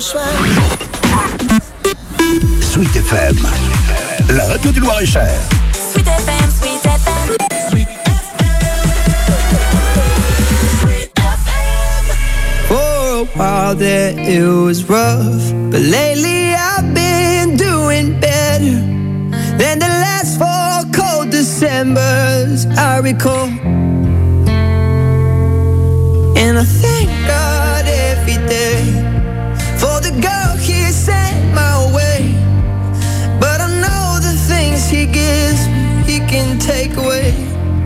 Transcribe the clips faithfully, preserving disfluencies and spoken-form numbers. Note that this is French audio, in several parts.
choix. Sweet F M, la radio du Loir-et-Cher. Sweet F M, Sweet F M. Sweet F M. For a while there it was rough, but lately I've been doing better than the last four cold Decembers I recall. And I thank God every day for the girl He sent my way. But I know the things He gives me, He can take away.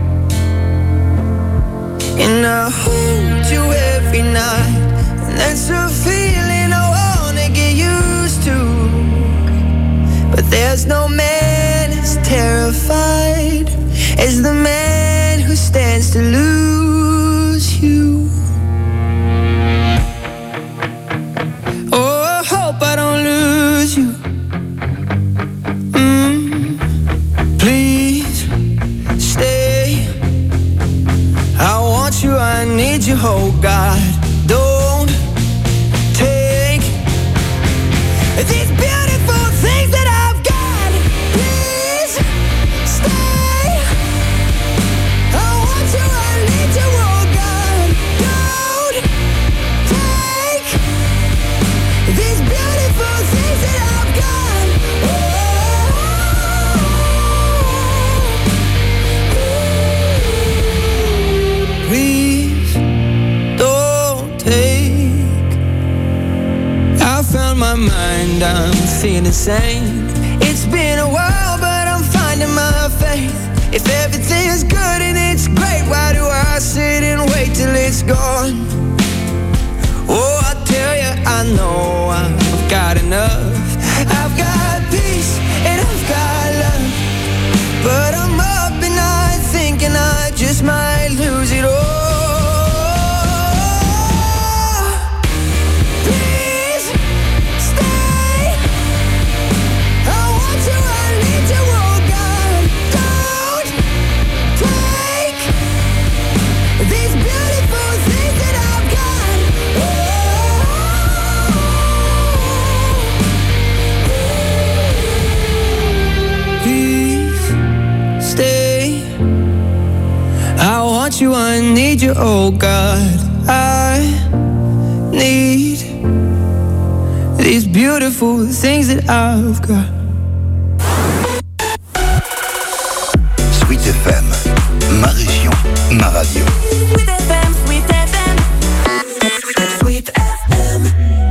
And I hold you every night, and that's a feeling I wanna get used to. But there's no man as terrified as the man who stands to lose you. Oh, I hope I don't lose you. Mm, please stay. I want you, I need you, oh God. Don't take these beautiful things that I've got. Please stay. I want you, I need you, oh God. Don't take these beautiful things that I've got. Oh, please don't take. I found my mind, I'm feeling sane. It's been a while, but I'm finding my faith. If everything's good and it's great, why do I sit and wait till it's gone? Oh, I tell you, I know I've got enough. I've got peace and I've got love, but I'm up at night thinking I just might lose it all. Please stay. I want you, I need you, oh God. Don't take these beautiful things that I've got. Please stay. I want you, I need you, oh God. I need these beautiful things that I've got. Sweet F M, ma région, ma radio. Sweet F M, Sweet F M. Sweet F M.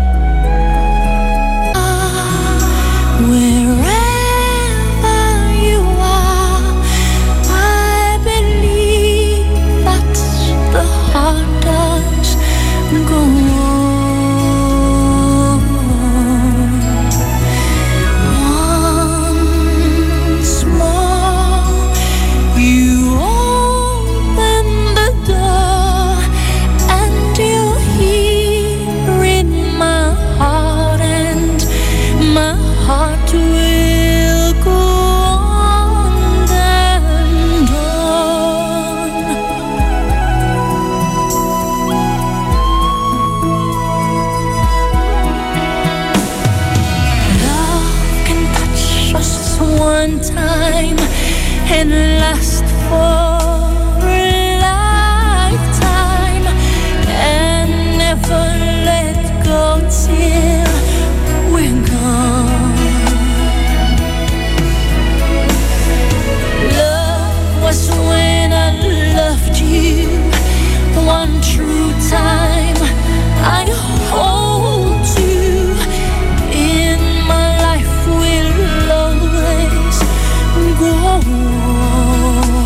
Wherever you are, I believe that the heart does go on. Once more, you open the door, and you hear in my heart, and my heart will go on and on. Love can touch us one time and last for a lifetime, and never let go till we're gone. Love was when I loved you one true time. I hold you in my life, will always go on.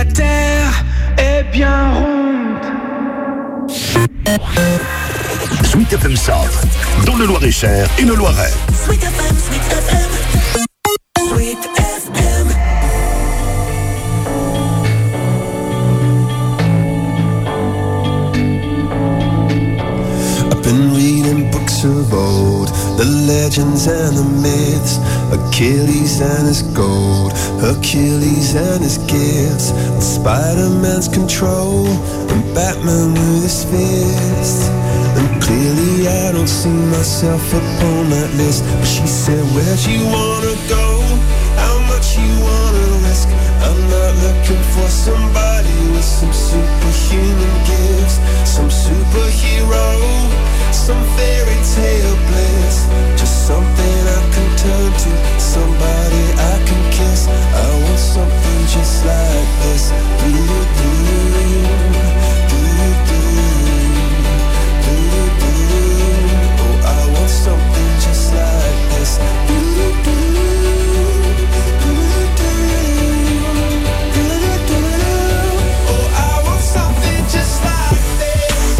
la terre est bien ronde. Sweet F M Centre, dans le Loir-et-Cher et le Loiret. Sweet F M, Sweet F M, Sweet F M. I've been reading books of old, the legends and the myths, Achilles and his gold, Hercules and his gifts, and Spider-Man's control, and Batman with his fists. And clearly I don't see myself upon that list. But she said, where'd you wanna go? How much you wanna risk? I'm not looking for somebody with some superhuman gifts, some superhero, some fairy tale bliss. Just something I can turn to, somebody I can kiss. I want something just like this. Do-do-do-do, do-do-do. Something just like this. Oh, I want something just like this.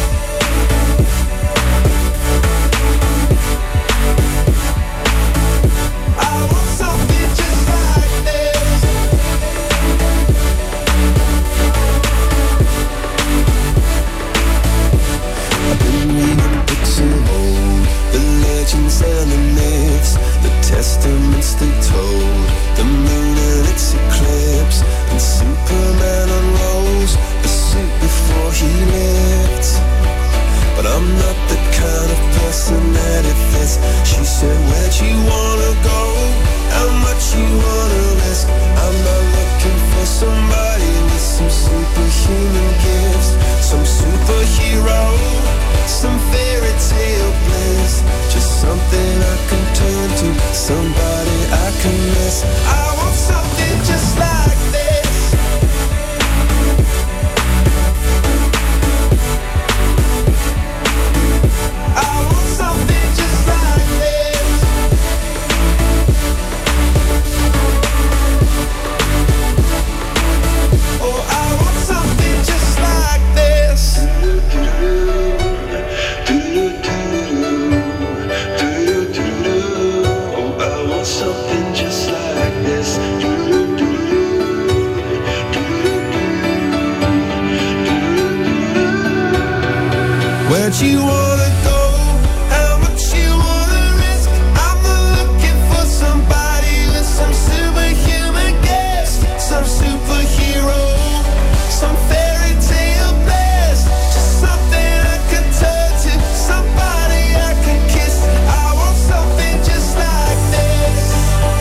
I want something just like this. I've been reading books of old, the legends and the myths, the testaments they told, the moon and its eclipse, and Superman unrolls the suit before he lived. But I'm not the kind of person that it fits. She said, where'd you wanna go? How much you wanna risk? I'm not looking for somebody with some superhuman gifts, some superhero, some fairy tale bliss. Just something I can turn to, somebody I can miss. I want something just like this. I want something just like this. Oh, I want something just like this. Something just like this. Where'd you wanna go? How much you wanna risk? I'm not looking for somebody with some superhuman gifts, some superhero, some fairy tale bliss. Just something I can turn to, somebody I can kiss. I want something just like this.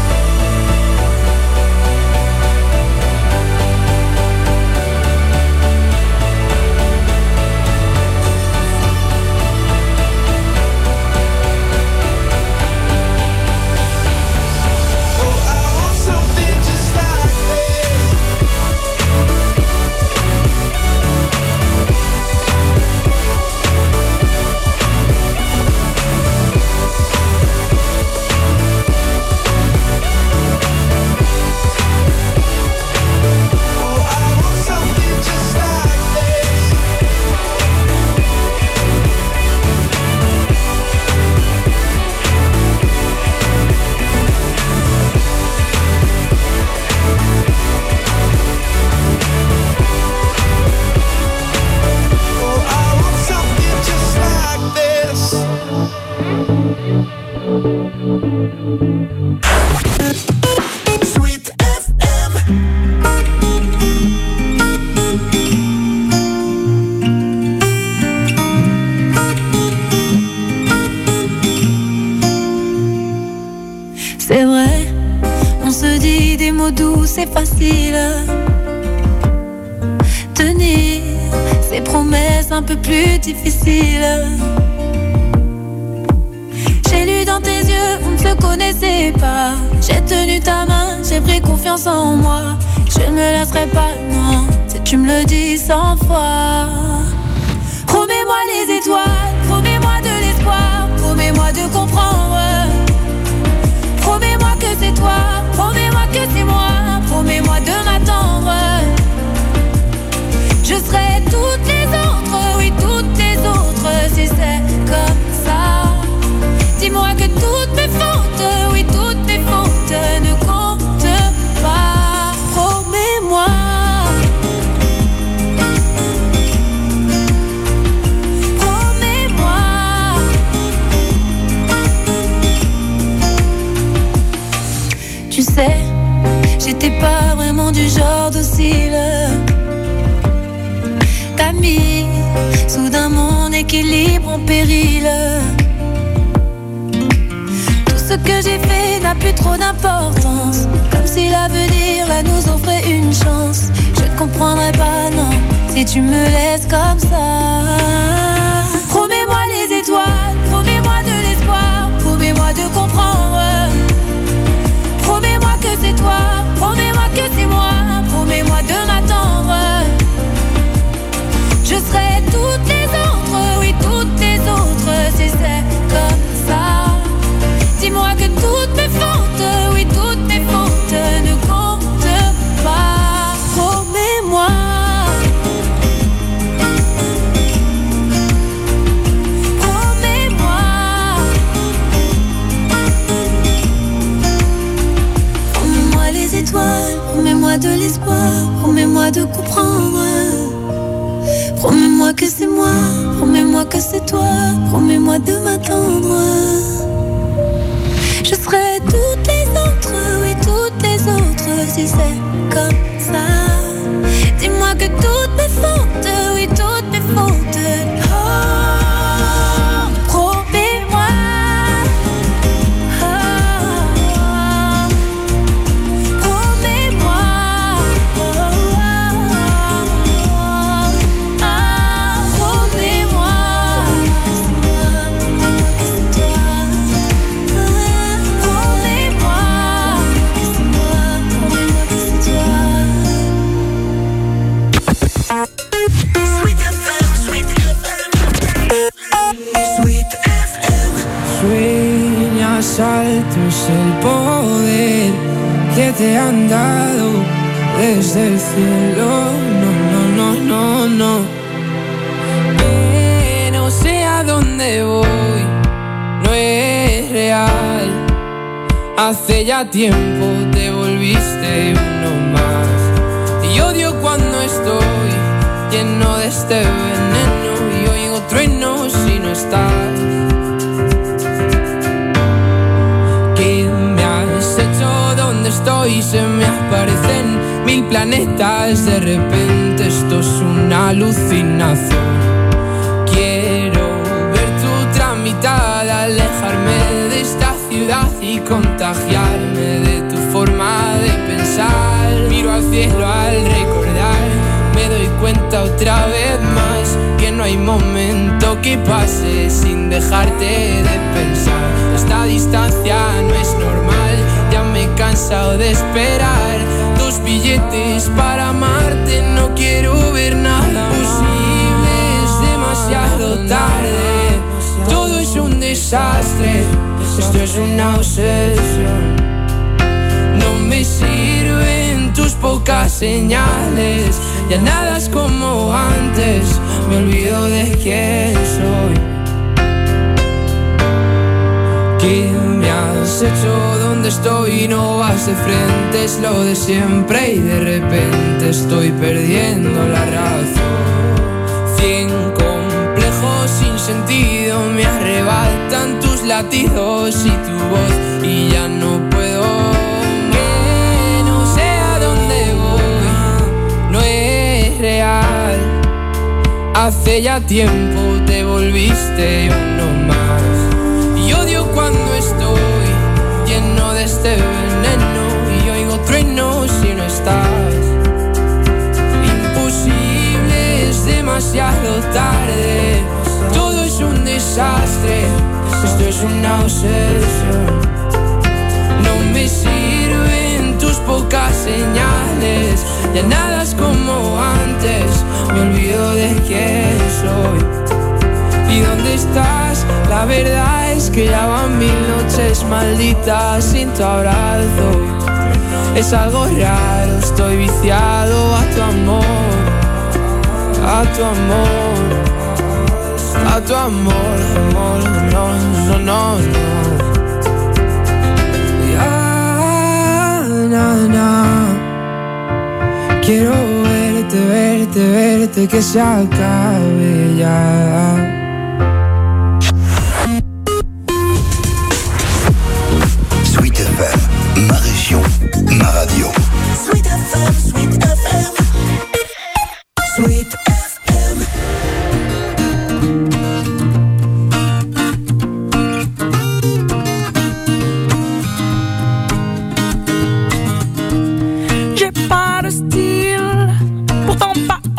C'est vrai, on se dit des mots doux, c'est facile. Tenir ces promesses un peu plus difficiles. J'ai lu dans tes yeux, on ne se connaissait pas. J'ai tenu ta main, j'ai pris confiance en moi. Je ne me laisserai pas, non, si tu me le dis cent fois. Promets-moi les étoiles, promets-moi de l'espoir, promets-moi de comprendre. Promets-moi que c'est toi, promets-moi que c'est moi, promets-moi de m'attendre. mis soudain mon équilibre en péril. Tout ce que j'ai fait n'a plus trop d'importance, comme si l'avenir là nous offrait une chance. Je ne comprendrai pas, non, si tu me laisses comme ça. Promets-moi les étoiles, promets-moi de l'espoir, promets-moi de comprendre. Promets-moi que c'est toi, promets-moi que c'est moi, promets-moi de m'attendre. Je serai toutes les autres, oui toutes les autres, si c'est comme ça. Dis-moi que toutes mes fautes, oui toutes mes fautes ne comptent pas. Promets-moi. Promets-moi. Promets-moi les étoiles, promets-moi de l'espoir, promets-moi de comprendre. Promets-moi que c'est moi, promets-moi que c'est toi, promets-moi de m'attendre. Je serai toutes les autres, oui toutes les autres, si c'est comme ça. Dis-moi que toutes mes fautes, oui toutes mes fautes. Oh, promets-moi. Oh, promets-moi. Altos el poder que te han dado desde el cielo. No, no, no, no, no. Que no sé a dónde voy, no es real. Hace ya tiempo te volviste uno más. Y odio cuando estoy lleno de este veneno y oigo truenos si no estás. Estoy, se me aparecen mil planetas. De repente esto es una alucinación. Quiero ver tu tramitada, alejarme de esta ciudad y contagiarme de tu forma de pensar. Miro al cielo al recordar, me doy cuenta otra vez más que no hay momento que pase sin dejarte de pensar. Esta distancia no es normal, ya me he cansado de esperar. Dos billetes para amarte, no quiero ver nada posible, es demasiado tarde. Todo es un desastre, esto es una obsesión. No me sirven tus pocas señales, ya nada es como antes, me olvido de quién soy. ¿Qué me has hecho? ¿Dónde estoy? No vas de frente, es lo de siempre y de repente estoy perdiendo la razón. Cien complejos sin sentido me arrebatan tus latidos y tu voz y ya no puedo. Que no sé a dónde voy, no es real. Hace ya tiempo te volviste uno más. Y odio cuando estoy lleno de este veneno y oigo truenos si no estás. Imposible, es demasiado tarde. Todo es un desastre, esto es una obsesión. No me sirven tus pocas señales, ya nada es como antes, me olvido de quién soy. ¿Y dónde estás? La verdad es que ya van mil noches malditas sin tu abrazo. Es algo raro, estoy viciado a tu amor, a tu amor, a tu amor, amor, no, no, no, no. Ya, na, na. Quiero verte, verte, verte, que se acabe ya. Sweet F M, ma région, ma radio. Sweet F M, Sweet F M, Sweet F M.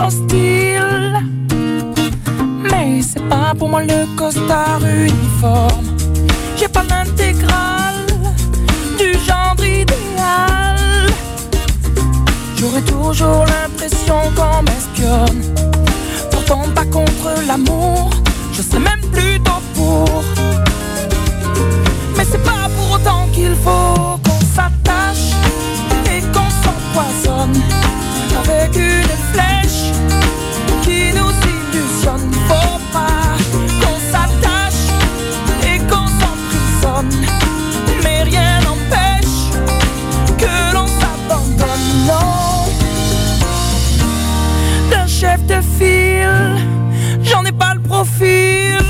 mon style. Mais c'est pas pour moi le costard uniforme. J'ai pas l'intégrale du genre idéal. J'aurais toujours l'impression qu'on m'espionne. Pourtant pas contre l'amour, je serais même plutôt pour. Mais c'est pas pour autant qu'il faut qu'on s'attache et qu'on s'empoisonne avec une flèche qui nous illusionne. Faut pas qu'on s'attache et qu'on s'emprisonne, mais rien n'empêche que l'on s'abandonne. Non, d'un chef de file, j'en ai pas le profil.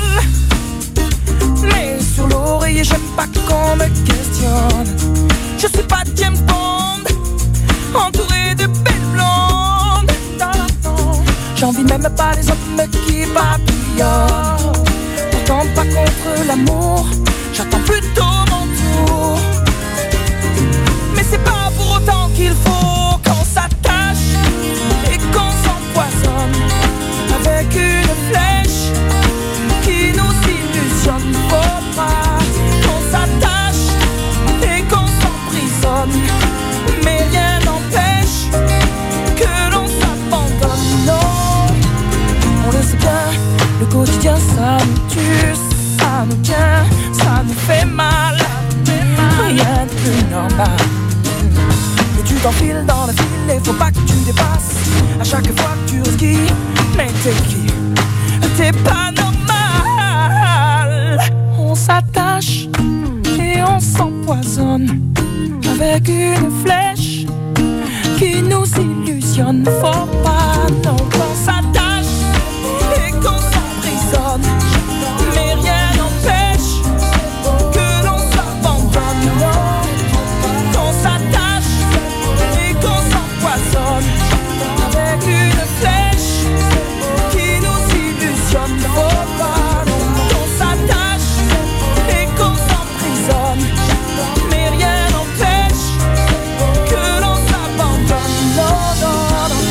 Mais sur l'oreiller, j'aime pas qu'on me questionne. Je suis pas James Bond, entouré de belles blondes. J'envie même pas les hommes qui papillonnent. Pourtant pas contre l'amour, j'attends plutôt mon tour. Mais c'est pas pour autant qu'il faut qu'on s'attache et qu'on s'empoisonne avec une flèche qui nous illusionne. Faut pas qu'on s'attache et qu'on s'emprisonne, mais rien n'empêche que l'on s'abandonne. Non, on le sait bien, le quotidien ça nous tue, ça nous tient, ça nous fait mal. Rien de plus normal. Que tu t'enfiles dans le fil et faut pas que tu dépasses. À chaque fois que tu risques, mais t'es qui? T'es pas normal. On s'attache et on s'empoisonne avec une flèche qui nous illusionne. Faut pas non qu'on s'attache et qu'on s'emprisonne, mais rien n'empêche que l'on s'abandonne. Non, qu'on s'attache et qu'on s'empoisonne avec une flèche qui nous illusionne. Faut pas qu'on s'attache et qu'on s'emprisonne, mais rien n'empêche que l'on s'abandonne. Non, non, non.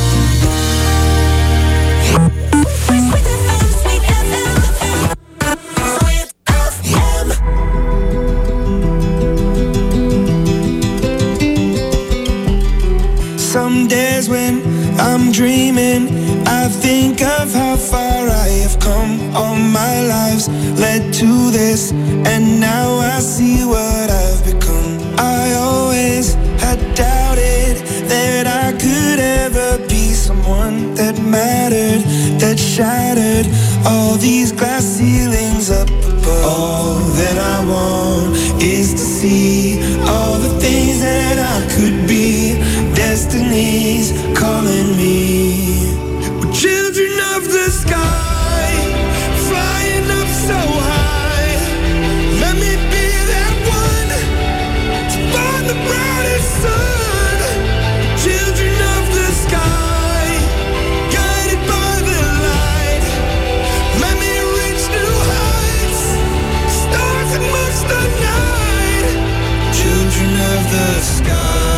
Some days when I'm dreaming, I think of how far I have come. All my lives led to this, and now I see what I've become. I always had doubted that I could ever be someone that mattered, that shattered all these glass ceilings up above. All that I want is to see all the things that I could be. Destiny's calling me. We're children of the sky, flying up so high. Let me be that one to find the brightest sun. Children of the sky, guided by the light. Let me reach new heights, stars amongst the night. Children of the sky.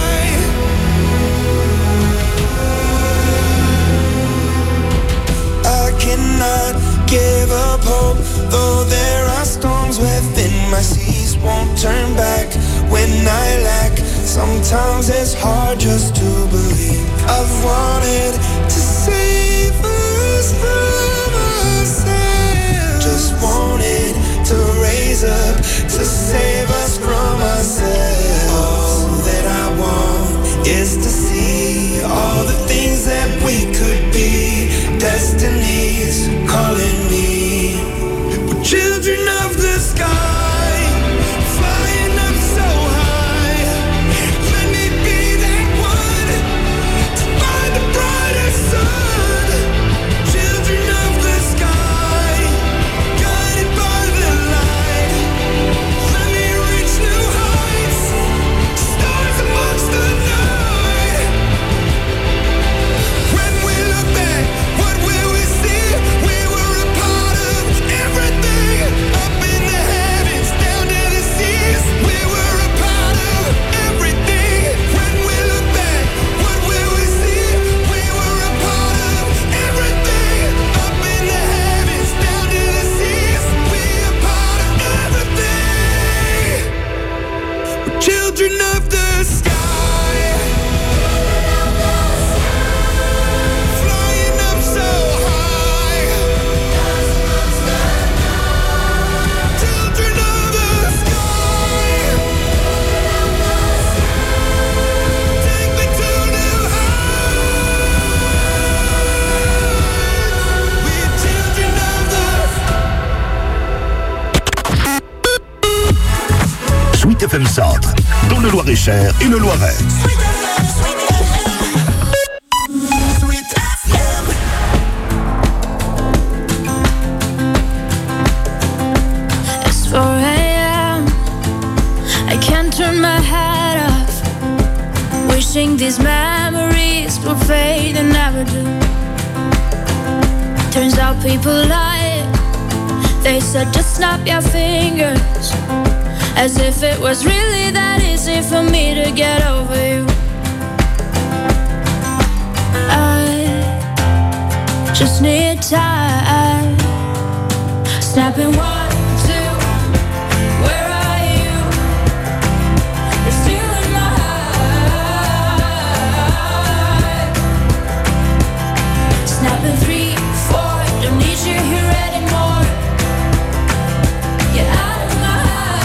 Cannot give up hope, though there are storms within my seas. Won't turn back when I lack. Sometimes it's hard just to believe. I've wanted to save us from ourselves. Just wanted to raise up to save us from ourselves. All that I want is to see all the things that we could be. Destiny's calling me. We're children of the sky, flying up so high. Let me be that one to find the brightest sun. Children of the sky, guided by the light. Let me reach new heights, stars amongst the night. When we look back, what will we see? We were a F M Centre, dans le Loir-et-Cher et le Loiret. It's four a.m. I can't turn my head off, wishing these memories will fade and never do. Turns out people lie. They said just snap your fingers, as if it was really that easy for me to get over you. I just need time. Snapping one, two, where are you? You're still in my heart. Snapping three, four, don't need you here anymore. Get out of my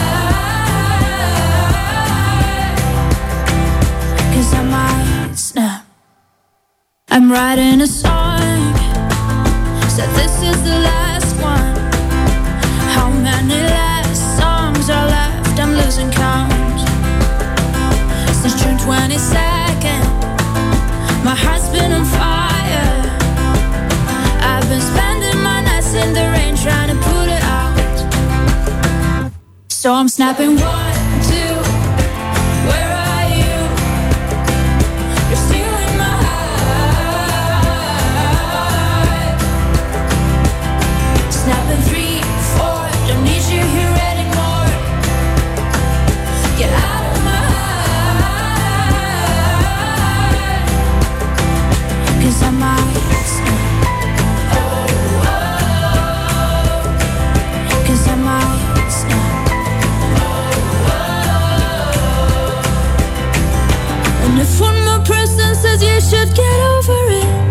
heart, 'cause I might snap. I'm writing a song, said this is the last one. How many last songs are left? I'm losing count. Since June twenty-second, my heart's been on fire. I've been spending my nights in the rain trying to put it out. So I'm snapping one, two, where are you? You're still in my heart. Snapping three, four, don't need you here anymore. Get out of my heart, 'cause I might snap. Oh, oh, 'cause I might snap. And if one more person says you should get over it,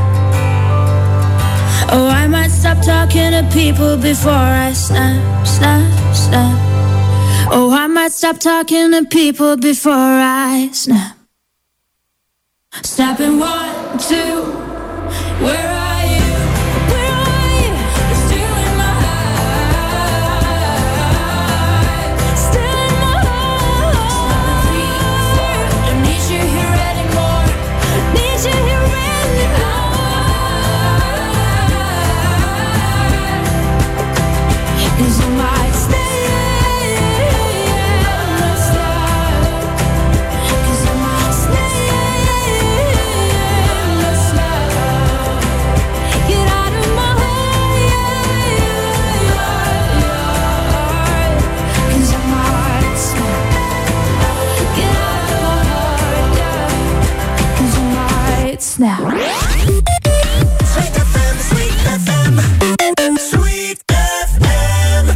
oh, I might stop talking to people before I snap, snap, snap. Oh, I might stop talking to people before I snap. Snapping one, two, where are you? Where are you? You're still in my heart. Still in my heart. Three, four, don't need you here anymore. Need you here anymore. 'Cause I might stay. Cause I might stay. Get out of my heart. 'Cause I might snap. Get out of my heart, yeah. 'Cause I might snap. Sweet F M, Sweet F M, Sweet F M.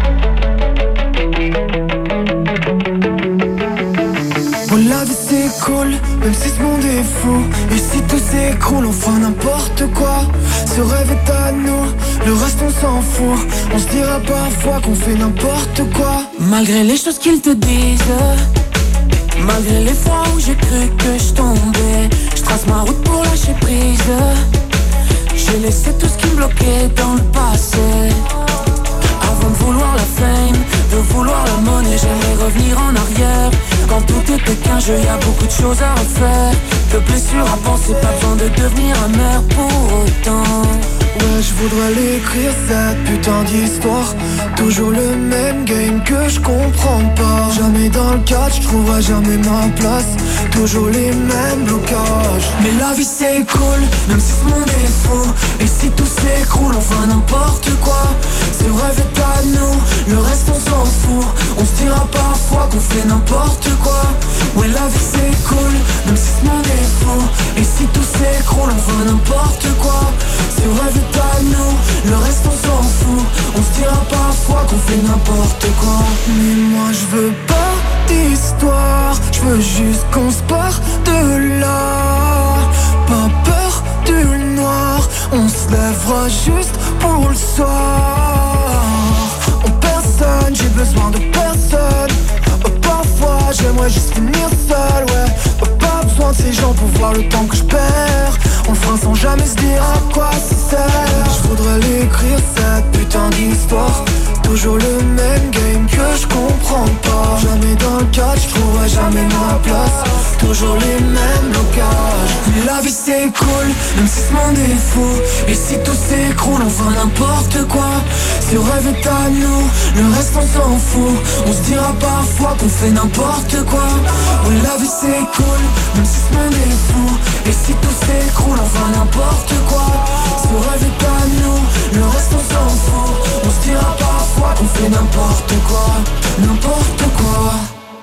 Bon, la vie c'est cool, même si ce monde est fou. Et si tout s'écroule, on fera n'importe quoi. Ce rêve est à nous, le reste on s'en fout. On se dira parfois qu'on fait n'importe quoi. Malgré les choses qu'ils te disent, malgré les fois où j'ai cru que je tombais, je trace ma route pour lâcher prise. J'ai laissé tout ce qui me bloquait dans le passé. Avant de vouloir la fame, de vouloir la monnaie, j'aimerais revenir en arrière. Quand tout était qu'un jeu, y a beaucoup de choses à refaire. De blessures à penser, pas besoin de devenir amer pour autant. Ouais, je voudrais l'écrire cette putain d'histoire. Toujours le même game que je comprends pas. Jamais dans le catch, je trouverai jamais ma place. Toujours les mêmes blocages. Mais la vie c'est cool, même si ce monde est fou. Et si tout s'écroule, on fera n'importe quoi. Ce rêve est à nous, le reste on s'en fout. On se dira parfois qu'on fait n'importe quoi. Ouais, la vie c'est cool, même si ce monde est fou. Et si tout s'écroule, on fera n'importe quoi. Ce rêve est à nous, le reste on s'en fout. On se dira parfois qu'on fait n'importe quoi. Mais moi je veux pas d'histoire, je veux juste qu'on se part de là. Pas peur du noir, on se lèvera juste pour le soir. En personne, j'ai besoin de personne. Oh, parfois j'aimerais juste finir seul, ouais. Oh, pas besoin de ces gens pour voir le temps que je perds. On le fera sans jamais se dire à quoi ça sert. Je voudrais l'écrire cette putain d'histoire. Toujours le même game que je comprends pas. Jamais dans jamais ma place. Toujours les mêmes blocages. Mais la vie c'est cool, même si ce monde est fou. Et si tout s'écroule, on fera n'importe quoi. Si le rêve est à nous, le reste on s'en fout. On se dira parfois qu'on fait n'importe quoi. Oui, la vie c'est cool, même si ce monde est fou. Et si tout s'écroule, on fera n'importe quoi. Si le rêve est à nous, le reste on s'en fout. On se dira parfois qu'on fait n'importe quoi. N'importe quoi.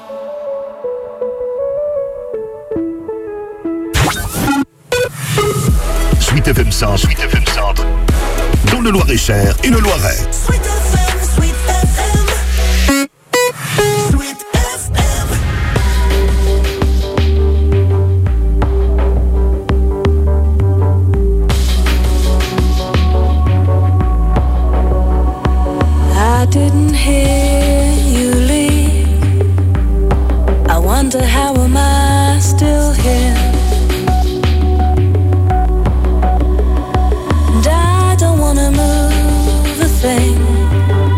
Sweet F M Centre, Sweet F M Centre, dans le Loir-et-Cher et le Loiret. Sweet F M, Sweet F M. Sweet F M. I didn't hear you leave. I wonder how am I still here. And I don't wanna move a thing.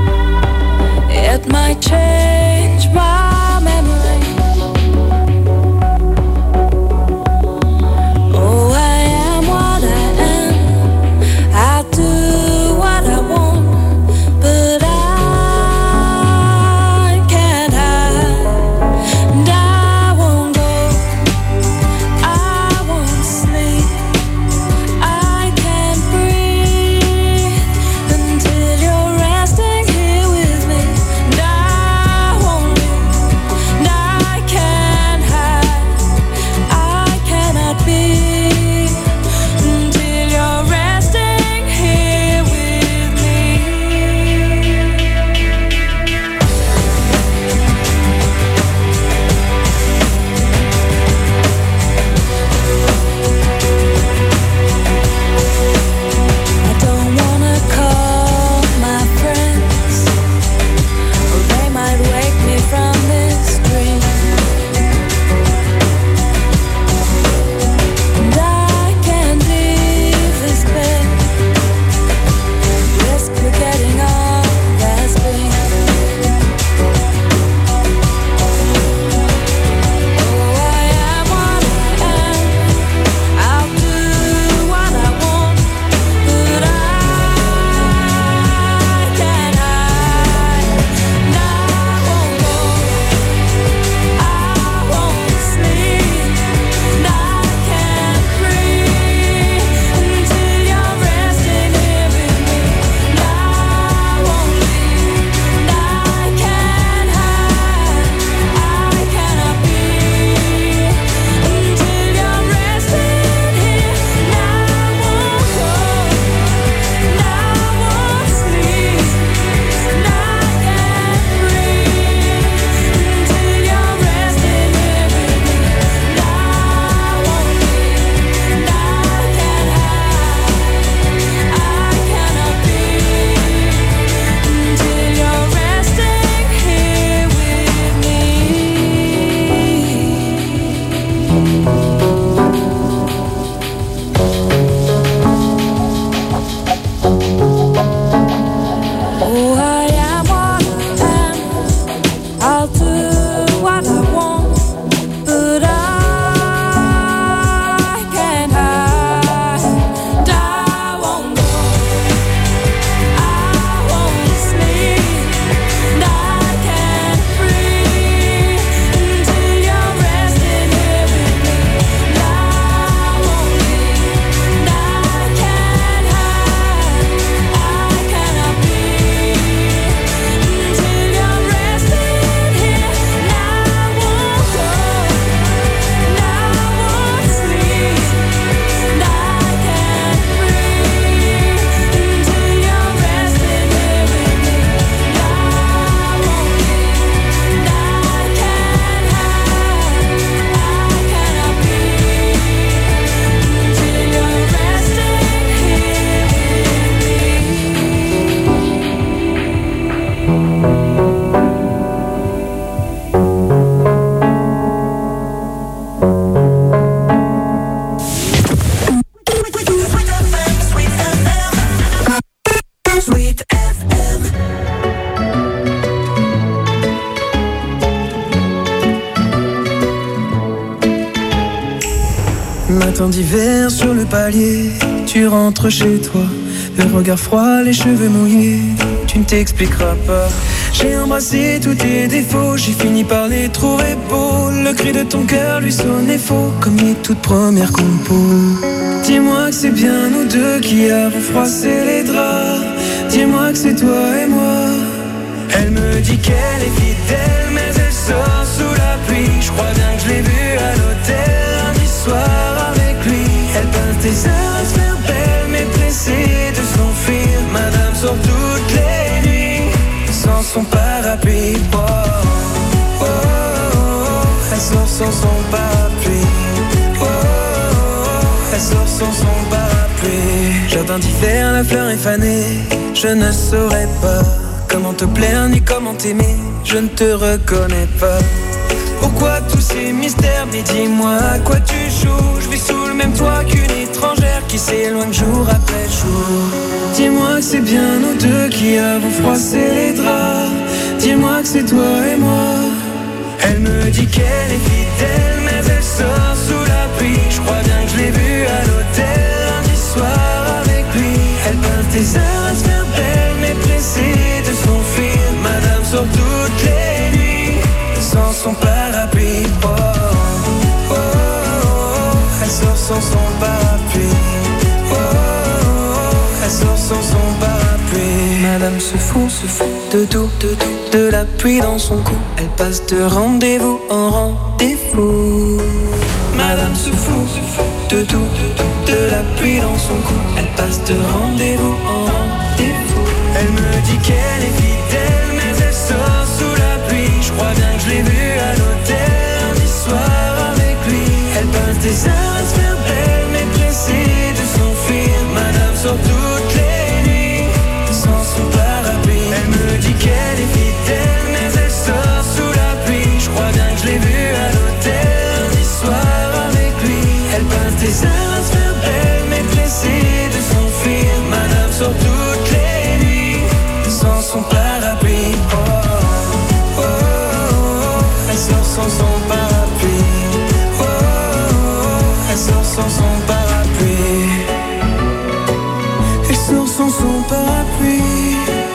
matin d'hiver sur le palier, tu rentres chez toi, le regard froid, les cheveux mouillés, tu ne t'expliqueras pas. J'ai embrassé tous tes défauts, j'ai fini par les trouver beaux. Le cri de ton cœur lui sonnait faux, comme les toutes premières compos. Dis-moi que c'est bien nous deux qui avons froissé les draps. Dis-moi que c'est toi et moi. Elle me dit qu'elle est fidèle, mais elle sort sous la pluie. Je crois bien que je l'ai vue à l'hôtel lundi soir avec lui. Elle passe des heures à se faire belle, mais pressée de s'enfuir. Madame sort toutes les nuits sans son parapluie. Oh, oh, oh, oh. Elle sort sans son parapluie. Oh, oh, oh. Elle sort sans son parapluie. Jardin d'hiver, la fleur est fanée. Je ne saurais pas comment te plaire ni comment t'aimer. Je ne te reconnais pas. Pourquoi tous ces mystères? Mais dis-moi à quoi tu joues. Je vis sous le même toit qu'une étrangère qui s'éloigne jour après jour. Dis-moi que c'est bien nous deux qui avons froissé les draps. Dis-moi que c'est toi et moi. Elle me dit qu'elle est fidèle, mais elle sort sous la pluie. Je crois bien que je l'ai vue à l'hôtel lundi soir avec lui. Elle passe des heures à se faire belle, mais pressée de s'enfuir. Madame sort toutes les nuits sans son parapluie. Oh, oh, oh, oh. Elle sort sans son parapluie. Oh, oh, oh. Elle sort sans son parapluie. Madame se fout, se fout de tout, de tout, de la pluie dans son cou. Elle passe de rendez-vous en rendez-vous. Madame se fout, se fout de tout, de tout, de la pluie dans son cou. Elle passe de rendez-vous en rendez-vous. Elle me dit qu'elle est fidèle, mais elle sort sous la pluie. Je crois bien que je l'ai vue à l'hôtel lundi soir avec lui. Elle passe des heures à se faire belle, mais pressée de s'enfuir. Madame sort toutes les nuits sans son parapluie. Elle me dit qu'elle est fidèle, mais elle sort sous la pluie. Je crois bien que je l'ai vue à l'hôtel lundi soir avec lui. Elle passe des heures à se faire belle, mais pressée de s'enfuir. Madame sort toutes les nuits sans son parapluie. Oh, oh, oh, oh. Elle sort sans son parapluie. Oh, oh, oh. Elle sort sans son parapluie. Elle sort sans son parapluie.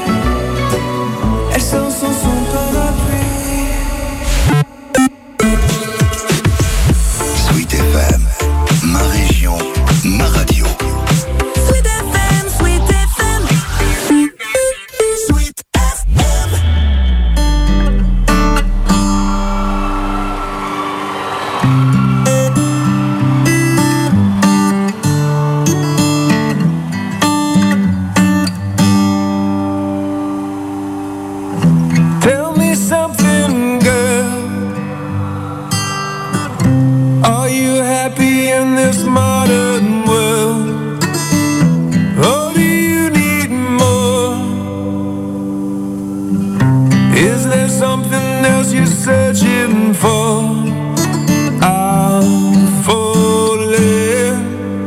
Elle sort sans son parapluie. Sweet F M, ma région, ma radio. Sweet F M, Sweet F M. Sweet F M. Tell me something, girl. Are you happy in this modern world? Or do you need more? Is there something else you're searching for? I'm falling.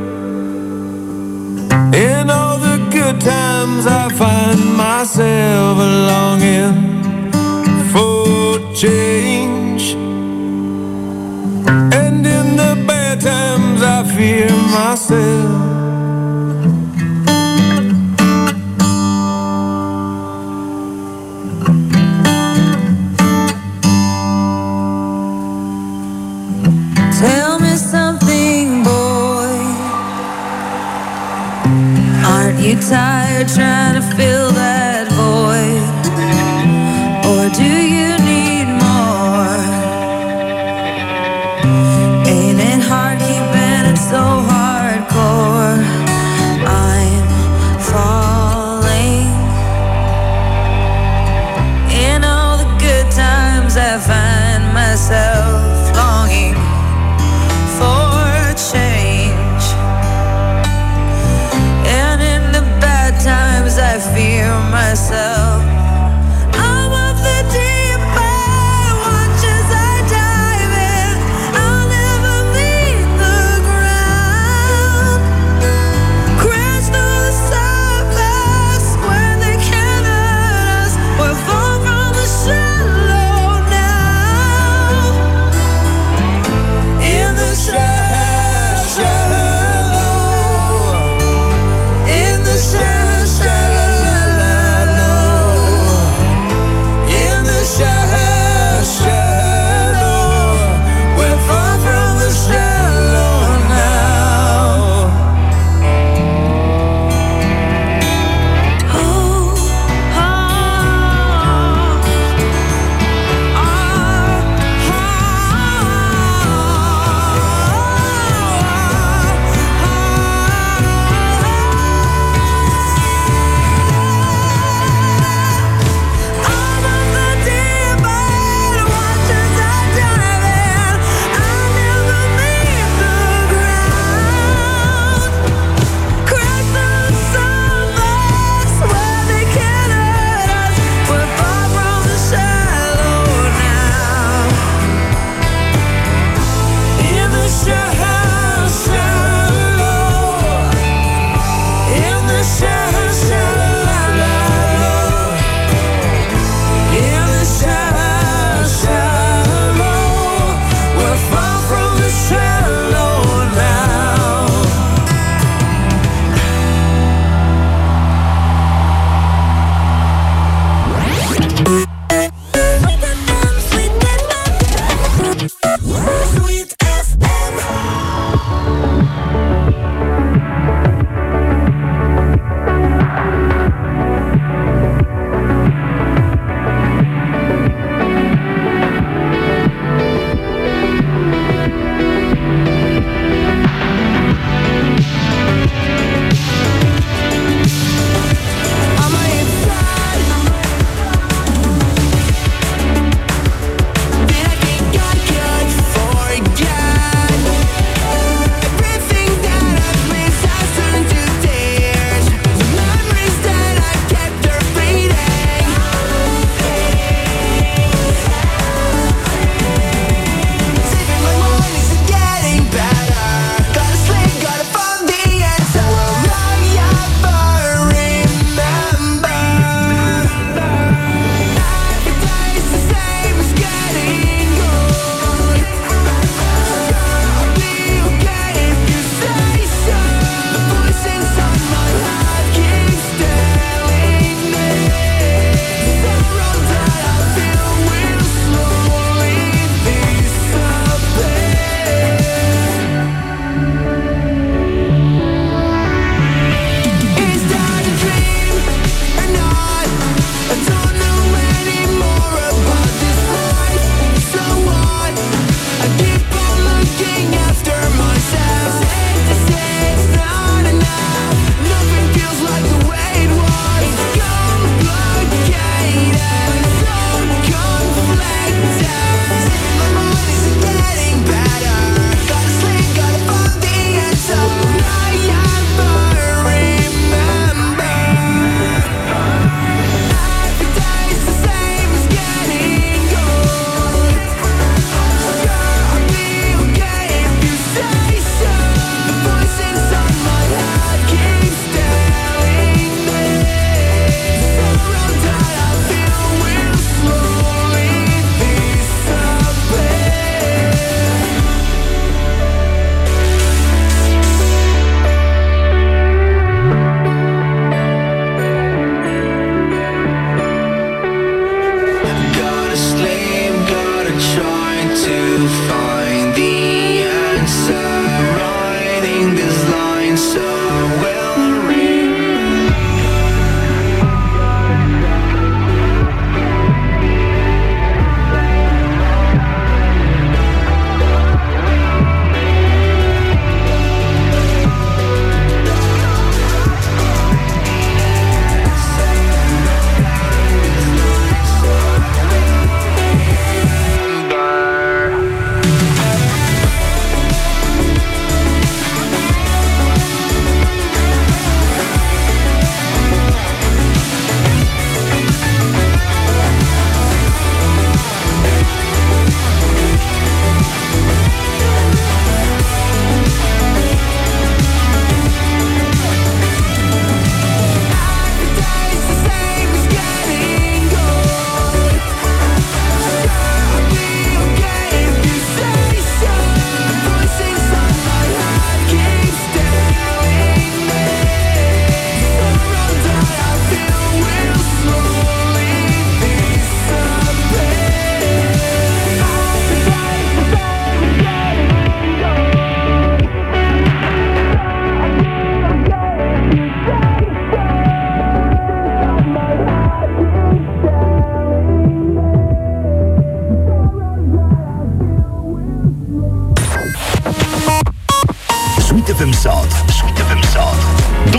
In all the good times I find myself longing for change, and in the bad times I fear myself. Tell me something, boy. Aren't you tired trying to fill that void? Or do you need more? Ain't it hard keeping it so hardcore? I'm falling. In all the good times I find myself longing for change, and in the bad times I fear myself.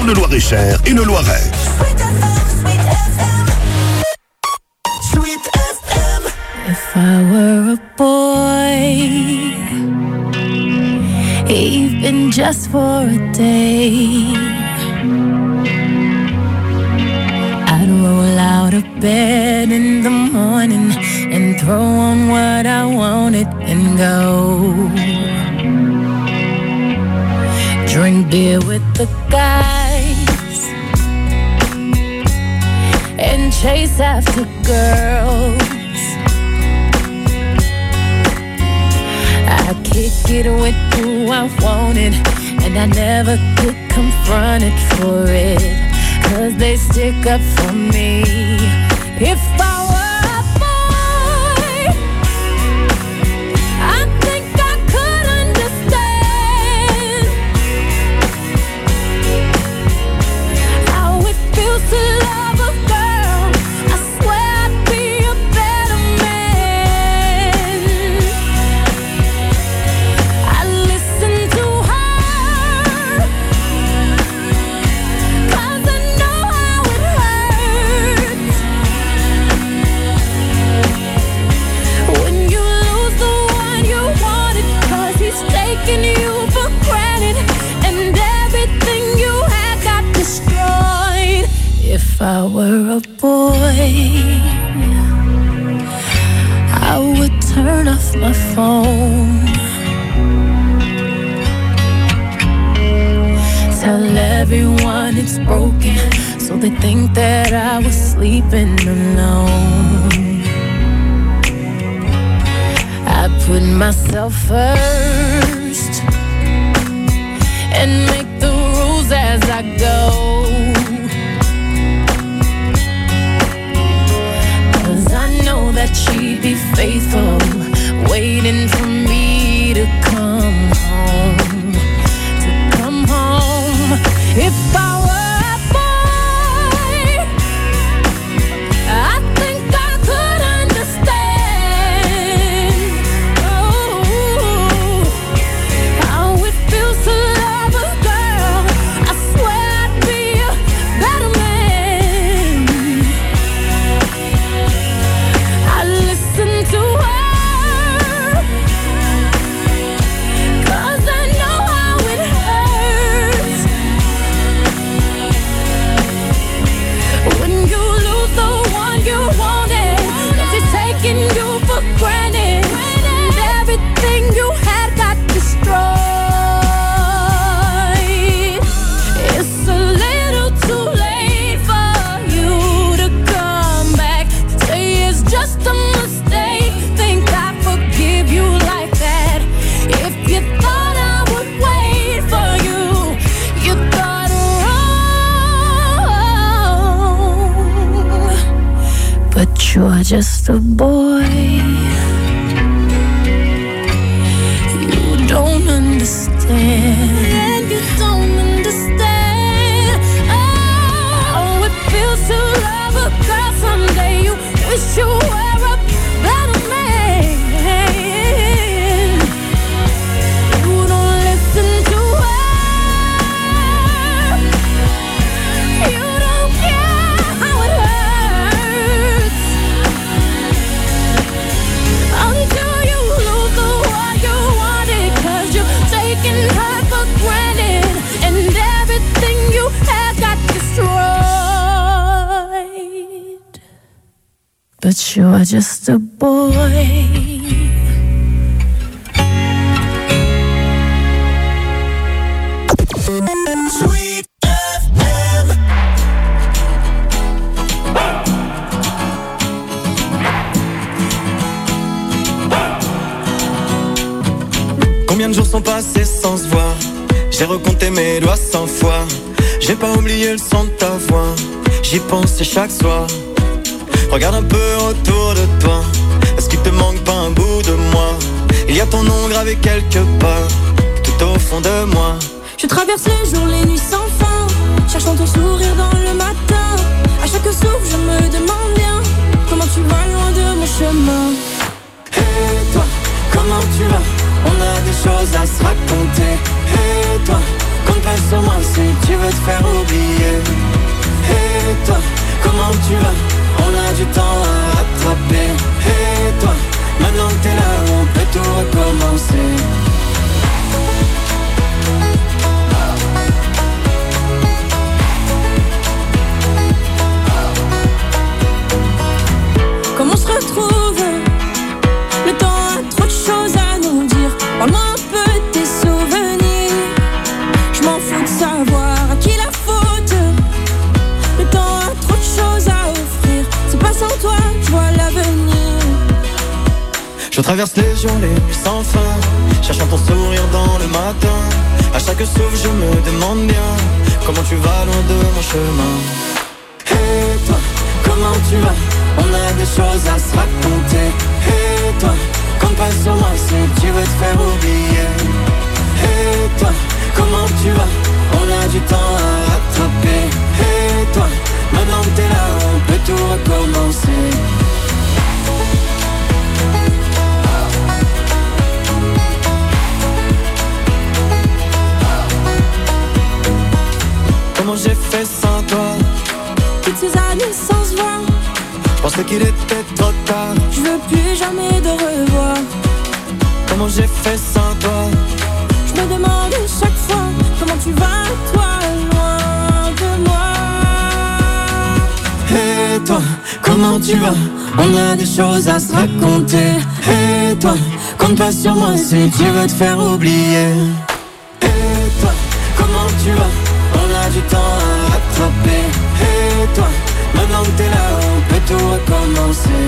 le Loir-et-Cher et le Loiret. Sweet F M, Sweet F M. Sweet F M. If I were a boy, even just for a day, I'd roll out of bed in the morning and throw on what I wanted and go. Drink beer with the guys and chase after girls. I kick it with who I wanted, and I never get confronted for it, 'cause they stick up for me. If I were a boy, I think I could understand how it feels to love a girl. I swear I'd be a better man. I listen to her, 'cause I know how it hurts when you lose the one you wanted, 'cause he's taking you for granted and everything you had got destroyed. If I were a boy, I would turn off my phone, tell everyone it's broken, so they think that I was sleeping alone. I put myself first and make the rules as I go, 'cause I know that she'd be faithful, waiting for me to come home, to come home. If I were a boy, I think I could understand, oh, how it feels to love a girl. I swear I'd be a better man. I listen to her, 'cause I know how it hurts when you lose the one you wanted, 'cause he's taking you for granted and everything you had got destroyed. It's a little too late for you to come back, say it's just a mistake, think I forgive you like that. If you thought I would wait for you, you thought wrong. But you're just a boy, you don't understand. You don't understand. Oh, it feels to love a girl someday. You wish you were a better man. You don't listen to her. You don't care how it hurts until you lose the one you wanted, 'cause you're taking her for granted and everything you had got destroyed. But you're just a boy. Sweet F M. Combien de jours sont passés sans se voir? J'ai recompté mes doigts cent fois. J'ai pas oublié le son de ta voix. J'y pense chaque soir. Regarde un peu autour de toi. Est-ce qu'il te manque pas un bout de moi? Il y a ton nom gravé quelque part, tout au fond de moi. Je traverse les jours, les nuits sans fin, cherchant ton sourire dans le matin. À chaque souffle, je me demande bien comment tu vas loin de mon chemin. Et toi, comment tu vas? On a des choses à se raconter. Et toi, compte pas sur moi si tu veux veux te faire oublier. Et toi, comment tu vas? On a du temps à rattraper. Et toi, maintenant que t'es là, on peut tout recommencer. Comme on se retrouve, le temps a trop de choses à nous dire. Parle-moi un peu de tes souvenirs. Je m'en fous de savoir à qui la faute. Le temps a trop de choses à offrir. C'est pas sans toi, je vois l'avenir. Je traverse les jours, les nuits sans fin, cherchant ton sourire dans le matin. À chaque souffle je me demande bien comment tu vas loin de mon chemin. Et toi, comment tu vas? On a des choses à se raconter. Et toi, compte pas sur moi si tu veux te faire oublier. Et toi, comment tu vas? On a du temps à rattraper. Et toi, maintenant que t'es là, on peut tout recommencer. Comment j'ai fait sans toi? Toutes ces années sans se voir, je pensais qu'il était trop tard. je veux plus jamais de revoir. Comment j'ai fait sans toi? Je me demande chaque fois comment tu vas, toi, loin de moi. Et toi, comment tu vas? On a des choses à se raconter. Et toi, compte pas sur moi si tu veux te faire oublier. Et toi, comment tu vas? On a du temps à rattraper. Et toi, maintenant que t'es là, on peut tout recommencer.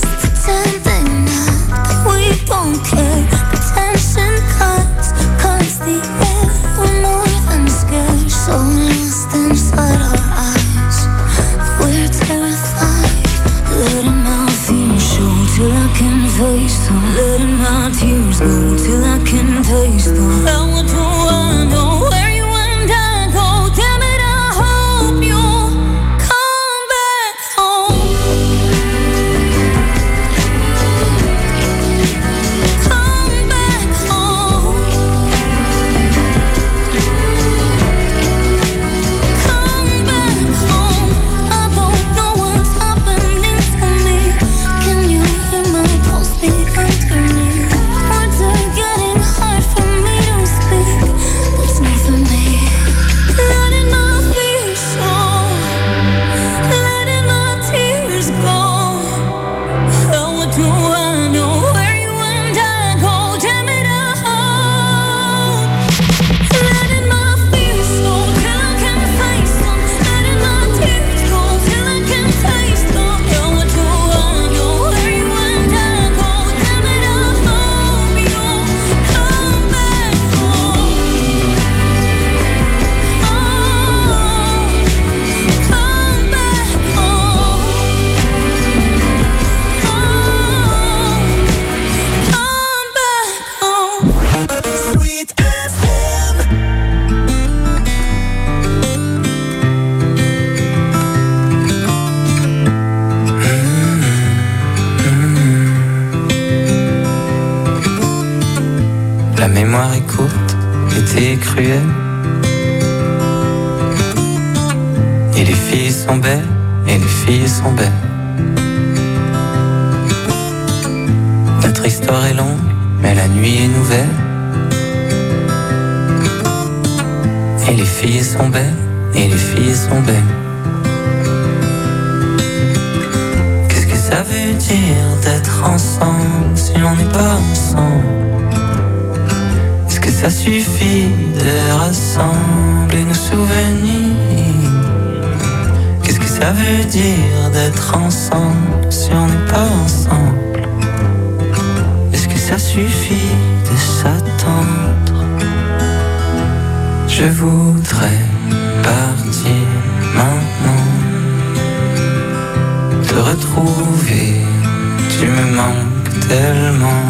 Pretending that we don't care. Pretension cuts, cuts mémoire est courte, l'été est cruel. Et les filles sont belles, et les filles sont belles. Notre histoire est longue, mais la nuit est nouvelle. Et les filles sont belles, et les filles sont belles. Qu'est-ce que ça veut dire d'être ensemble si on n'est pas ensemble? Est-ce que ça suffit de rassembler nos souvenirs? Qu'est-ce que ça veut dire d'être ensemble si on n'est pas ensemble? Est-ce que ça suffit de s'attendre? Je voudrais partir maintenant, te retrouver, tu me manques tellement.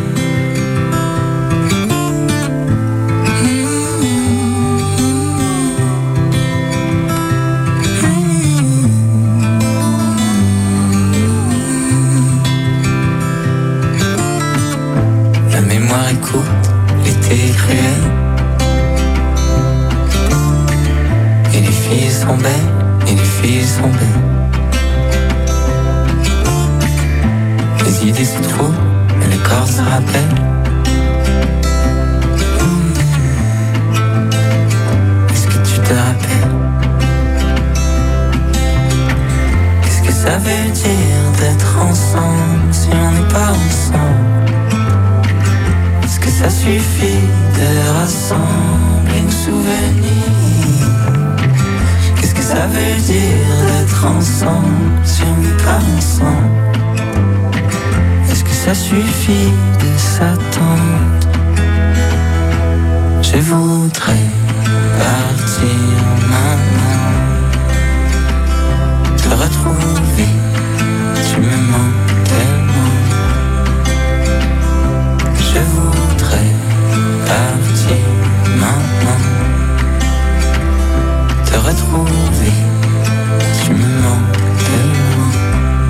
La mémoire est courte, l'été est cruel. Et les filles sont belles, et les filles sont belles. Les idées se trouvent, mais le corps se rappelle. Est-ce que tu te rappelles? Qu'est-ce que ça veut dire d'être ensemble si on n'est pas ensemble? Est-ce que ça suffit de rassembler nos souvenirs? Qu'est-ce que ça veut dire d'être ensemble si on n'est pas ensemble? Est-ce que ça suffit de s'attendre? Je voudrais partir